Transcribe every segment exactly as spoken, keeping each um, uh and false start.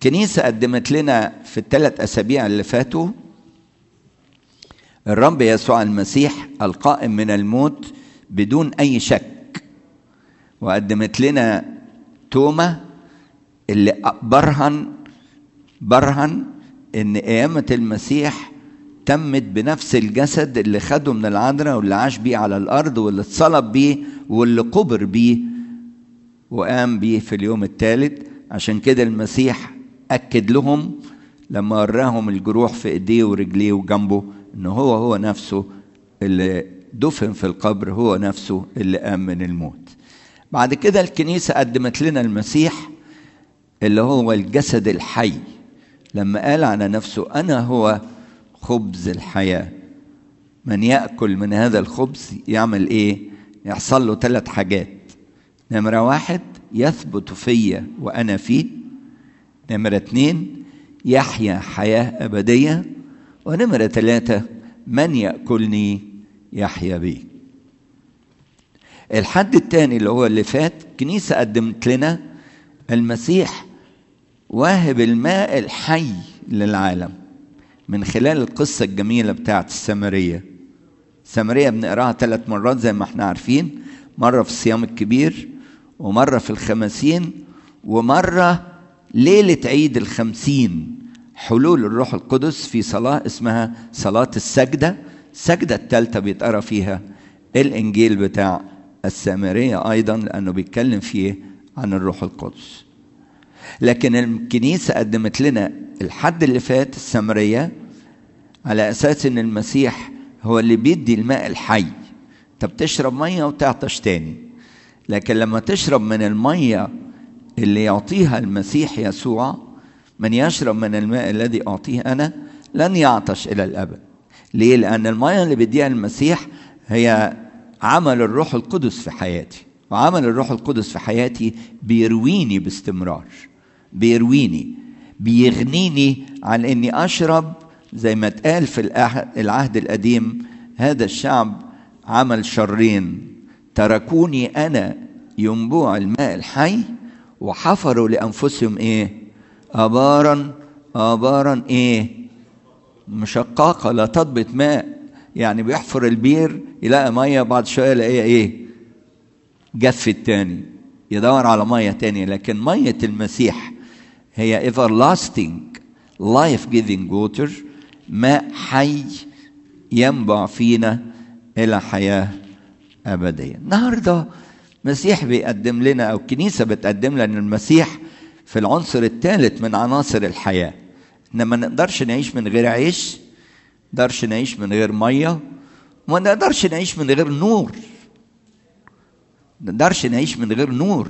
كنيسة قدمت لنا في الثلاث أسابيع اللي فاتوا الرب يسوع المسيح القائم من الموت بدون أي شك، وقدمت لنا توما اللي برهن برهن إن قيامة المسيح تمت بنفس الجسد اللي خده من العذراء واللي عاش بيه على الأرض واللي اتصلب بيه واللي قبر بيه وقام بيه في اليوم الثالث. عشان كده المسيح أكد لهم لما وراهم الجروح في إيديه ورجليه وجنبه إنه هو هو نفسه اللي دفن في القبر، هو نفسه اللي قام من الموت. بعد كده الكنيسة قدمت لنا المسيح اللي هو الجسد الحي، لما قال على نفسه أنا هو خبز الحياة، من يأكل من هذا الخبز يعمل إيه؟ يحصل له ثلاث حاجات. نمرة واحد، يثبت فيا وأنا فيه. نمرة اتنين، يحيا حياة أبدية. ونمرة ثلاثة، من يأكلني يحيا بي. الحد الثاني اللي هو اللي فات، كنيسة قدمت لنا المسيح واهب الماء الحي للعالم من خلال القصة الجميلة بتاعت السامرية. السامرية بنقراها ثلاث مرات زي ما احنا عارفين، مرة في الصيام الكبير، ومرة في الخمسين، ومرة ليلة عيد الخمسين، حلول الروح القدس في صلاة اسمها صلاة السجدة. السجدة الثالثة بيتقرأ فيها الإنجيل بتاع السامرية أيضا، لأنه بيتكلم فيه عن الروح القدس. لكن الكنيسة قدمت لنا الحد اللي فات السامرية على أساس إن المسيح هو اللي بيدي الماء الحي. أنت بتشرب مية وتعطش تاني، لكن لما تشرب من المية اللي يعطيها المسيح يسوع، من يشرب من الماء الذي أعطيه أنا لن يعطش إلى الأبد. ليه؟ لأن المية اللي بيديها المسيح هي عمل الروح القدس في حياتي، وعمل الروح القدس في حياتي بيرويني باستمرار، بيرويني بيغنيني عن إني أشرب. زي ما اتقال في العهد القديم، هذا الشعب عمل شرين، تركوني أنا ينبوع الماء الحي وحفروا لأنفسهم إيه؟ آبارا آبارا إيه؟ مشققة لا تضبط ماء. يعني بيحفر البير يلاقي مية، بعد شوية يلاقيها إيه؟ جفت تاني، يدور على مية تاني. لكن مية المسيح هي everlasting life giving water، ماء حي ينبع فينا إلى حياة أبدية. النهاردة المسيح بيقدم لنا، أو الكنيسة بتقدم لنا المسيح في العنصر الثالث من عناصر الحياة. إن ما نقدرش نعيش من غير عيش، ما نقدرش نعيش من غير مية، وما نقدرش نعيش من غير نور. ما نقدرش نعيش من غير نور.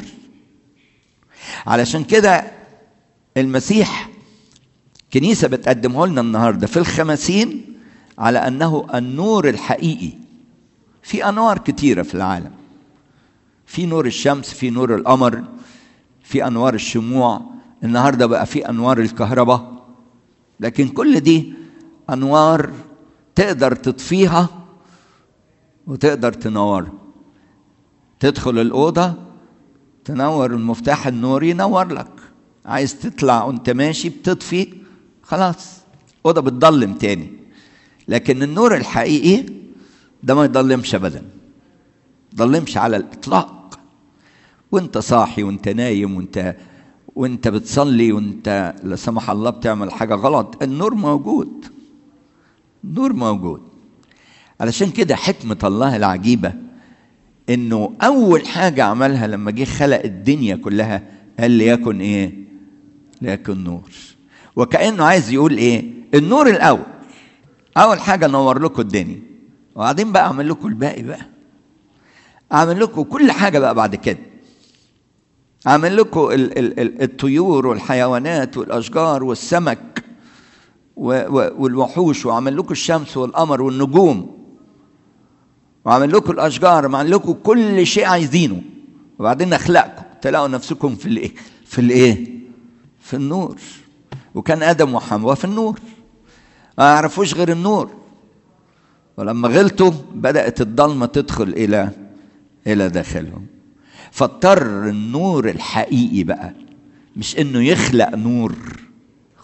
علشان كده المسيح كنيسة بتقدمه لنا النهاردة في الخمسين على أنه النور الحقيقي. في أنوار كتيرة في العالم، في نور الشمس، في نور القمر، في أنوار الشموع، النهاردة بقى في أنوار الكهرباء. لكن كل دي أنوار تقدر تطفيها وتقدر تنورها. تدخل الأوضة تنور المفتاح النوري ينور لك، عايز تطلع وانت ماشي بتطفي، خلاص أوضة بتضلم تاني. لكن النور الحقيقي ده ما يضلمش أبدا، ضلمش على الإطلاق. وانت صاحي وانت نايم وانت وانت بتصلي وانت لا سمح الله بتعمل حاجة غلط، النور موجود، النور موجود. علشان كده حكمة الله العجيبة انه اول حاجة عملها لما جه خلق الدنيا كلها قال ليكن ايه؟ ليكن نور. وكأنه عايز يقول ايه؟ النور الاول، اول حاجة نور لكم الدنيا، وبعدين بقى اعمل لكم الباقي، بقى اعمل لكم كل حاجة بقى بعد كده. اعمل لكم ال- ال- ال- الطيور والحيوانات والاشجار والسمك والوحوش، واعمل لكم الشمس والقمر والنجوم، واعمل لكم الاشجار، واعمل لكم كل شيء عايزينه. وبعدين اخلقكم تلاقوا نفسكم في الايه؟ في الايه؟ في النور. وكان ادم وحواء في النور، ما يعرفوش غير النور. ولما غلطوا بدأت الضلمة تدخل الى الى داخلهم. فاضطر النور الحقيقي بقى، مش انه يخلق نور،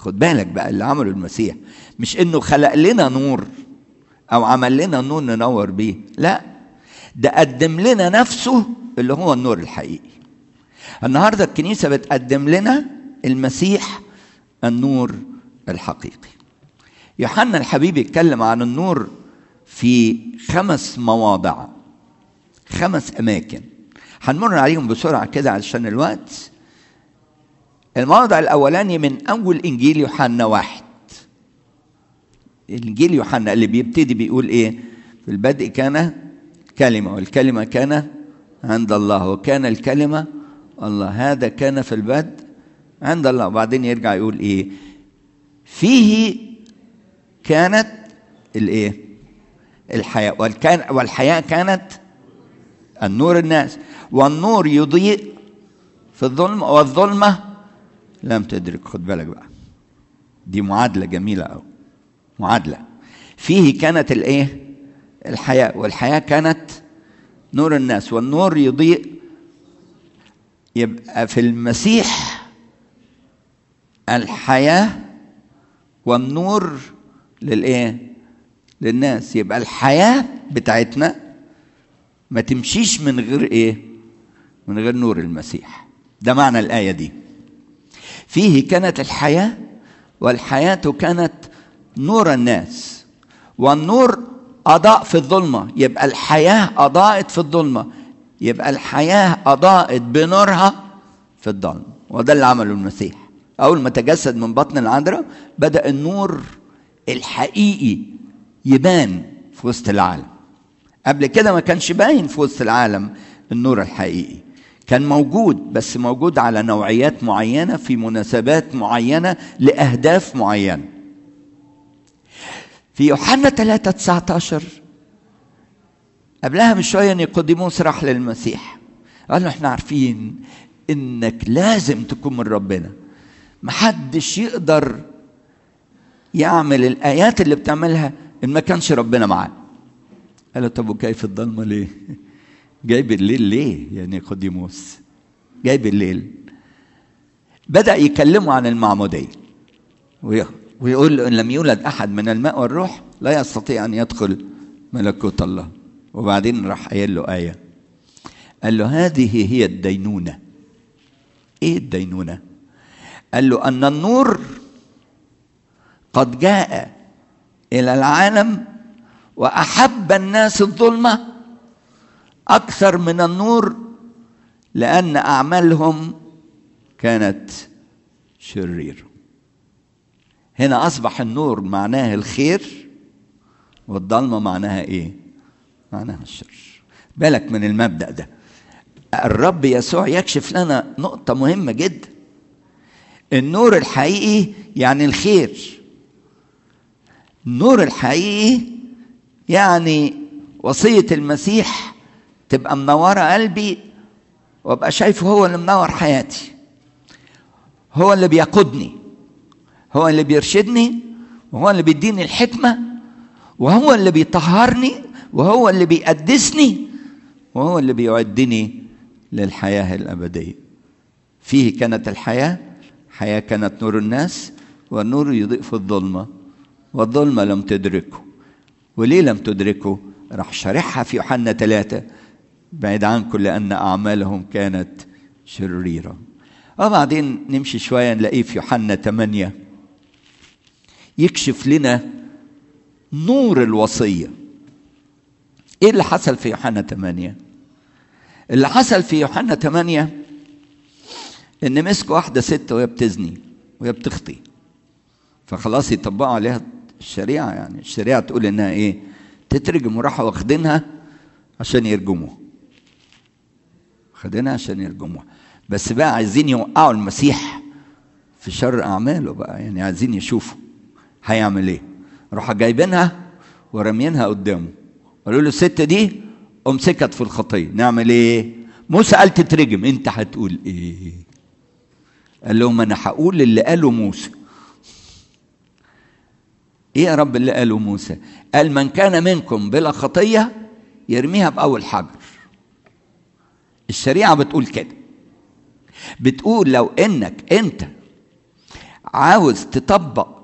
خد بالك بقى اللي عمله المسيح مش انه خلق لنا نور او عمل لنا نور ننور بيه، لا، ده قدم لنا نفسه اللي هو النور الحقيقي. النهارده الكنيسة بتقدم لنا المسيح النور الحقيقي. يوحنا الحبيب يتكلم عن النور في خمس مواضع، خمس أماكن هنمر عليهم بسرعة كده علشان الوقت. الموضع الأولاني من أول إنجيل يوحنا واحد. إنجيل يوحنا اللي بيبتدي بيقول إيه؟ في البدء كان كلمة والكلمة كان عند الله وكان الكلمة الله، هذا كان في البدء عند الله. وبعدين يرجع يقول إيه؟ فيه كانت الإيه؟ الحياة، والكان والحياة كانت النور الناس، والنور يضيء في الظلمة والظلمة لم تدرك. خد بالك بقى، دي معادلة جميلة أوي، معادلة. فيه كانت الإيه؟ الحياة، والحياة كانت نور الناس، والنور يضيء. يبقى في المسيح الحياة والنور للإيه؟ للناس. يبقى الحياة بتاعتنا ما تمشيش من غير إيه؟ من غير نور المسيح. ده معنى الآية دي. فيه كانت الحياة والحياة كانت نور الناس، والنور أضاء في الظلمة. يبقى الحياة أضاءت في الظلمة، يبقى الحياة أضاءت بنورها في الظلمة. وده اللي عمله المسيح. أول ما تجسد من بطن العذراء بدأ النور الحقيقي يبان في وسط العالم. قبل كده ما كانش باين في وسط العالم النور الحقيقي، كان موجود بس موجود على نوعيات معينة في مناسبات معينة لأهداف معينة. في يوحنا ثلاثة تسعة عشر قبلها بشوية نيقوديموس راح للمسيح قال له احنا عارفين انك لازم تكون من ربنا، محدش يقدر يعمل الآيات اللي بتعملها إن ما كانش ربنا معاه. قال له طب وكيف الضلمة ليه؟ جاي بالليل ليه؟ يعني نيقوديموس جاي بالليل. بدأ يكلمه عن المعمودية ويقول له إن لم يولد أحد من الماء والروح لا يستطيع أن يدخل ملكوت الله. وبعدين راح قايل له آية، قال له هذه هي الدينونة. إيه الدينونة؟ قال له أن النور قد جاء إلى العالم وأحب الناس الظلمة أكثر من النور لأن أعمالهم كانت شريرة. هنا أصبح النور معناه الخير والظلمة معناها إيه؟ معناها الشر. بالك من المبدأ ده. الرب يسوع يكشف لنا نقطة مهمة جدا. النور الحقيقي يعني الخير. النور الحقيقي يعني وصية المسيح تبقى منورة قلبي وابقى شايفه هو اللي منور حياتي، هو اللي بيقودني، هو اللي بيرشدني، وهو اللي بيديني الحكمة، وهو اللي بيطهرني، وهو اللي بيقدسني، وهو اللي بيعدني للحياة الأبدية. فيه كانت الحياة، حياة كانت نور الناس، والنور يضيء في الظلمة والظلمة لم تدركه. وليه لم تدركه؟ راح شرحها في يوحنا ثلاثة، بعيد عنكم لأن أعمالهم كانت شريرة. وبعدين نمشي شوية نلاقيه في يوحنا ثمانية يكشف لنا نور الوصية. إيه اللي حصل في يوحنا ثمانية؟ اللي حصل في يوحنا ثمانية إن مسكوا واحدة ست وهي بتزني وهي بتخطي، فخلاص يطبقوا عليها الشريعة. يعني الشريعة تقول إنها إيه؟ تترجم. وراحوا واخدينها عشان يرجموها، واخدينها عشان يرجموها. بس بقى عايزين يوقعوا المسيح في شر أعماله بقى، يعني عايزين يشوفوا هيعمل إيه. راحوا جايبينها ورمينها قدامه، قالوا له الست دي أمسكت في الخطية، نعمل إيه؟ موسى قال تترجم، أنت هتقول إيه؟ قال لهم أنا هقول اللي قاله موسى. إيه يا رب اللي قاله موسى؟ قال من كان منكم بلا خطية يرميها بأول حجر. الشريعة بتقول كده، بتقول لو إنك أنت عاوز تطبق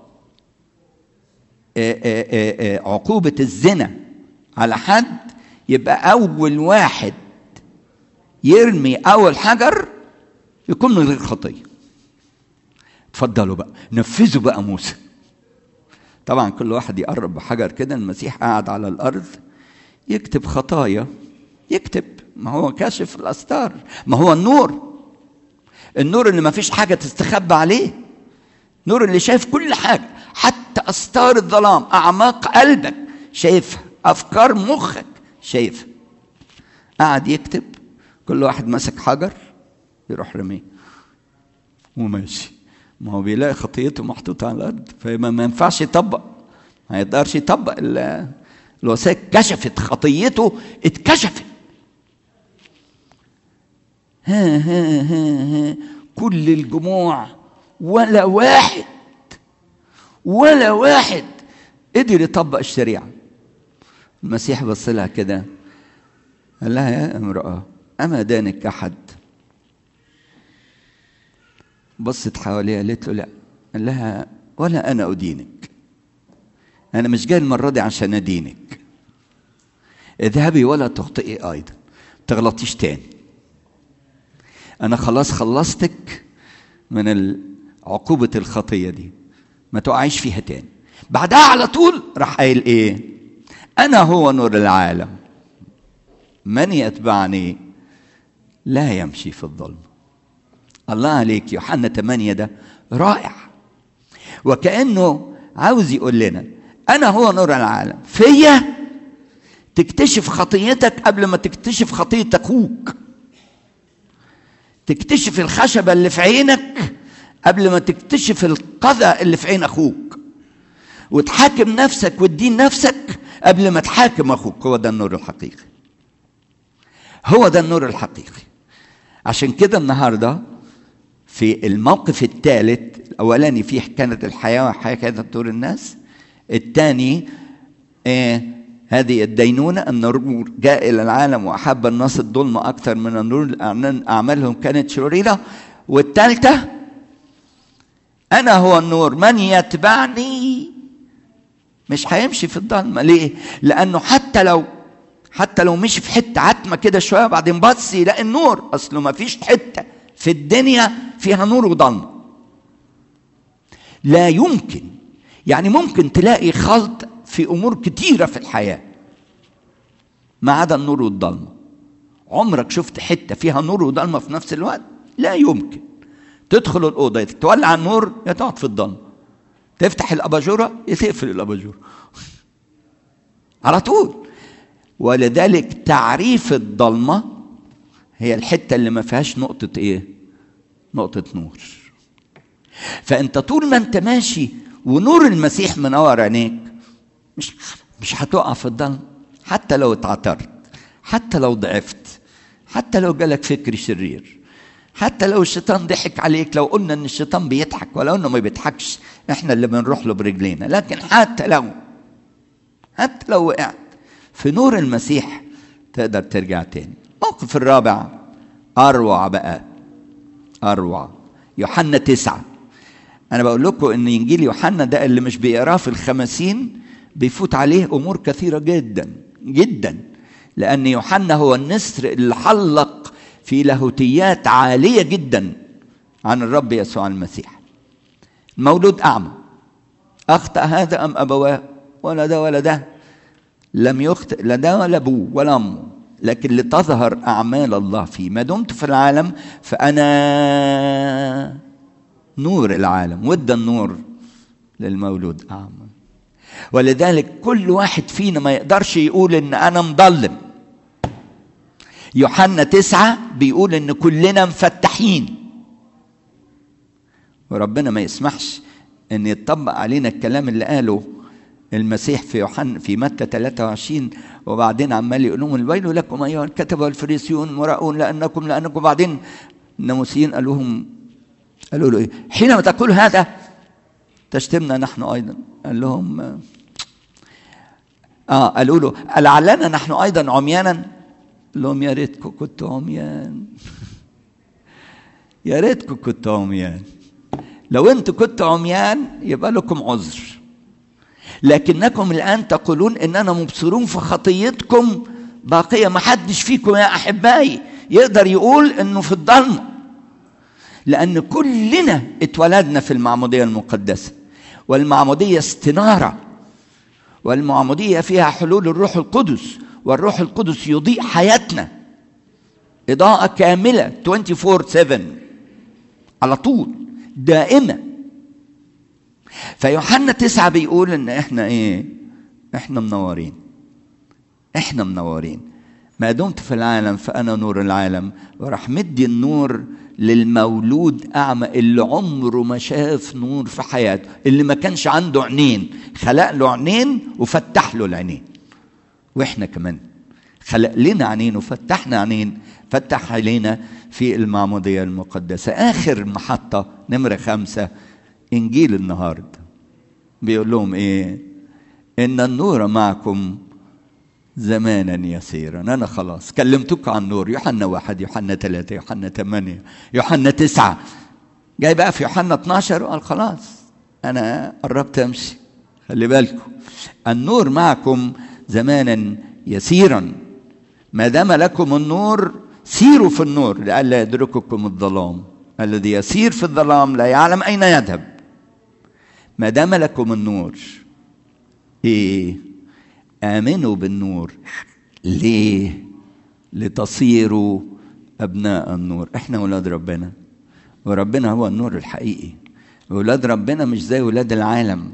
عقوبة الزنا على حد، يبقى أول واحد يرمي أول حجر يكون من غير خطية. اتفضلوا بقى نفذوا بقى موسى. طبعا كل واحد يقرب بحجر كده. المسيح قاعد على الأرض يكتب خطايا، يكتب، ما هو كاشف الأستار، ما هو النور، النور اللي ما فيش حاجة تستخبى عليه، نور اللي شايف كل حاجة، حتى أستار الظلام، أعماق قلبك شايفها، أفكار مخك شايفها. قاعد يكتب، كل واحد ماسك حجر يروح رميه وماشي. ما هو بيلاقي خطيته محطوطة على الأرض، فما ينفعش يطبق، ما يقدرش يطبق الوثائق. كشفت خطيته، اتكشفت. ها ها ها ها كل الجموع ولا واحد ولا واحد قدر يطبق الشريعة. المسيح بص لها كده قال لها يا امرأة أما دانك أحد؟ بصت حواليها قالت له لا. قال لها ولا أنا أدينك، أنا مش جاي المرة دي عشان أدينك، اذهبي ولا تخطئي أيضا، تغلطيش تاني، أنا خلاص خلصتك من عقوبة الخطية دي، ما تقعيش فيها تاني. بعدها على طول راح قايل إيه؟ أنا هو نور العالم، من يتبعني لا يمشي في الظلم. الله عليك، يوحنا ثمانية ده رائع، وكأنه عاوز يقول لنا أنا هو نور العالم، فيا تكتشف خطيتك قبل ما تكتشف خطية أخوك، تكتشف الخشبة اللي في عينك قبل ما تكتشف القذى اللي في عين أخوك، وتحاكم نفسك وتدين نفسك قبل ما تحاكم أخوك. هو ده النور الحقيقي، هو ده النور الحقيقي. عشان كده النهاردة في الموقف الثالث، الأولاني فيه كانت الحياة وحياة كانت نور الناس، الثاني آه هذه الدينونة، أن النور جاء إلى العالم وأحب الناس الظلم أكثر من النور لأن أعمالهم كانت شريرة، والثالثة أنا هو النور، من يتبعني مش هيمشي في الظلمة. ليه؟ لأنه حتى لو حتى لو مشي في حتة عتمة كده شوية وبعدين بص يلاقي النور، أصله ما فيش حتة في الدنيا فيها نور وظلمة، لا يمكن. يعني ممكن تلاقي خلط في أمور كتيرة في الحياة ما عدا النور والظلمة. عمرك شفت حتة فيها نور وظلمة في نفس الوقت؟ لا يمكن. تدخل الأوضة تولع النور يا تقعد في الظلمة، تفتح الأباجورة يا تقفل الأباجورة على طول. ولذلك تعريف الظلمة هي الحتة اللي ما فيهاش نقطة إيه؟ نقطة نور. فأنت طول ما أنت ماشي ونور المسيح منور عينيك مش مش هتقع في الظلم، حتى لو اتعثرت، حتى لو ضعفت، حتى لو جالك فكر شرير، حتى لو الشيطان ضحك عليك. لو قلنا ان الشيطان بيضحك، ولو انه ما بيضحكش احنا اللي بنروح له برجلينا، لكن حتى لو حتى لو وقعت في نور المسيح تقدر ترجع تاني. الموقف الرابع اروع بقى، اروع. يوحنا تسعة. انا بقول لكم ان انجيل يوحنا ده اللي مش بيقراه في الخمسين بيفوت عليه امور كثيرة جدا جدا، لان يوحنا هو النسر اللي حلق في لاهوتيات عالية جدا عن الرب يسوع المسيح. المولود أعمى، أخطأ هذا أم أبواه؟ ولا ده ولا ده، لم يخطئ لا ده ولا أبوه ولا أمه، لكن لتظهر أعمال الله فيه. ما دمت في العالم فأنا نور العالم، وادى النور للمولود أعمى. ولذلك كل واحد فينا ما يقدرش يقول إن أنا مظلم. يوحنا تسعة بيقول إن كلنا مفتحين، وربنا ما يسمحش إن يتطبق علينا الكلام اللي قاله المسيح في يوحنا في متى ثلاثة وعشرين، وبعدين عمال يقول لهم الويل لكم أيها الكتبة والفريسيون المراؤون لأنكم لأنكم بعدين الناموسيين قالوا لهم قالوا له إيه؟ حينما تقول هذا تشتمنا نحن أيضا. قال لهم آه قالوا له ألعلنا نحن أيضا عميانا؟ قال لهم يا ريتكم كنتوا عميان، يا ريتكم كنتوا عميان. لو انتوا كنتوا عميان يبقى لكم عذر، لكنكم الآن تقولون إننا مبصرون في خطيتكم باقية. ما حدش فيكم يا أحبائي يقدر يقول إنه في الضلمة، لأن كلنا اتولدنا في المعمودية المقدسة، والمعمودية استنارة، والمعمودية فيها حلول الروح القدس، والروح القدس يضيء حياتنا إضاءة كاملة أربعة وعشرين سبعة على طول دائمة. فيوحنا تسعة بيقول إن إحنا إيه؟ إحنا منورين، إحنا منورين. ما دمت في العالم فأنا نور العالم. وراح مدي النور للمولود أعمى اللي عمره ما شاف نور في حياته، اللي ما كانش عنده عينين، خلق له عينين وفتح له العينين. وإحنا كمان خلق لنا عينين وفتحنا عينين، فتح علينا في المعمودية المقدسة. آخر محطة نمرة خمسة، إنجيل النهاردة بيقول لهم إيه؟ إن النور معكم زمانا يسيرا. أنا خلاص كلمتكم عن النور، يوحنا واحد، يوحنا ثلاثة، يوحنا ثمانية، يوحنا تسعة، جاي بقى في يوحنا اثناشر قال خلاص أنا قربت أمشي. خلي بالكم، النور معكم زمانا يسيرا، ما دام لكم النور سيروا في النور لئلا يدرككم الظلام. الذي يسير في الظلام لا يعلم أين يذهب. ما دام لكم النور، إيه؟ آمنوا بالنور. ليه؟ لتصيروا أبناء النور. إحنا أولاد ربنا، وربنا هو النور الحقيقي. أولاد ربنا مش زي أولاد العالم.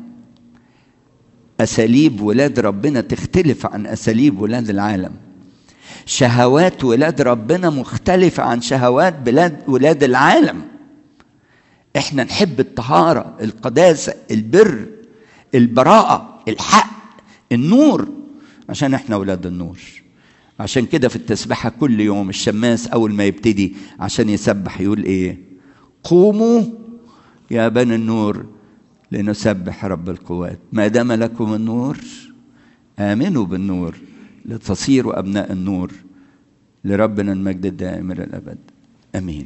أساليب ولاد ربنا تختلف عن أساليب ولاد العالم. شهوات ولاد ربنا مختلفة عن شهوات بلاد ولاد العالم. إحنا نحب الطهارة، القداسة، البر، البراءة، الحق، النور، عشان إحنا أولاد النور. عشان كده في التسبيحة كل يوم الشماس أول ما يبتدي عشان يسبح يقول إيه؟ قوموا يا بني النور لنسبح رب القوات. ما دام لكم النور آمنوا بالنور لتصيروا أبناء النور. لربنا المجد الدائم إلى الأبد، آمين.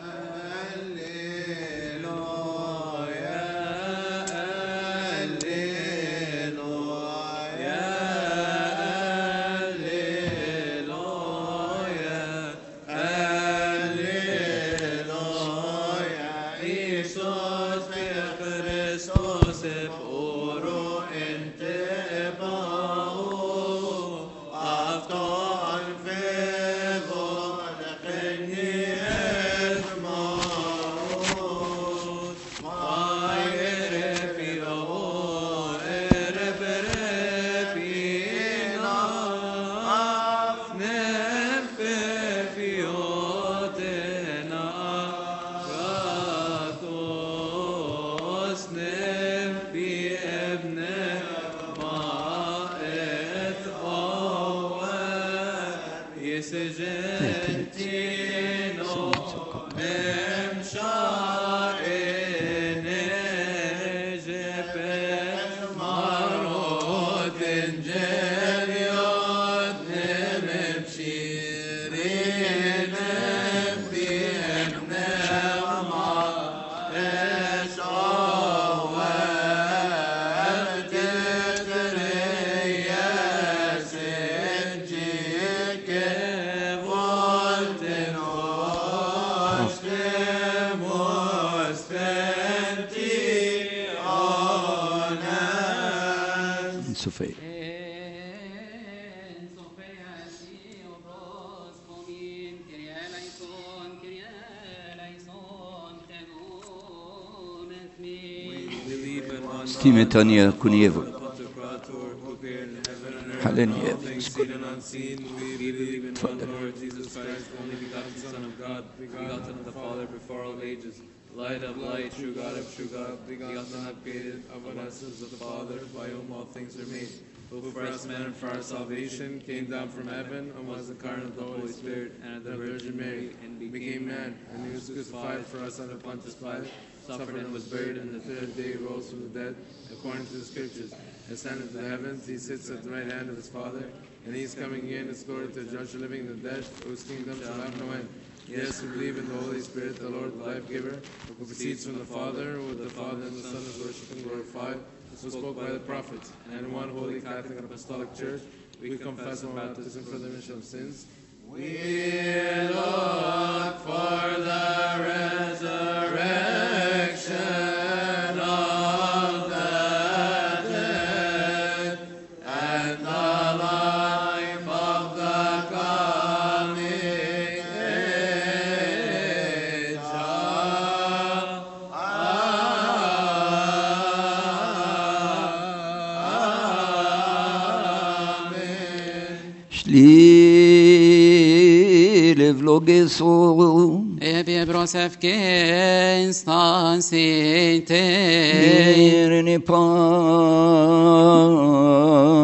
Timothée Kunievo. Hallelujah. We believe in one Lord Jesus Christ, only begotten Son of God, begotten of the Father before all ages, light of light, true God of true God, begotten not created of one essence of the Father, by whom all things are made, who for us men and for our salvation came down from heaven and was incarnate of the Holy Spirit and of the Virgin Mary, and became man, and he was crucified for us under Pontius Pilate, suffered and was buried, and the third day rose from the dead, according to the Scriptures, ascended to the heavens. He sits at the right hand of his Father, and he is coming again in his glory to judge the living and the dead, whose kingdom shall have no end. Yes, we believe in the Holy Spirit, the Lord, the life-giver, who proceeds from the Father, with the Father and the Son is worshipped and glorified, who spoke by the prophets, and in one holy Catholic and Apostolic Church, we confess one baptism for the remission of sins. We look for the resurrection of the dead and the life of the coming age. Amen. Shli vlogesu Ebi brosef instansite Irni pa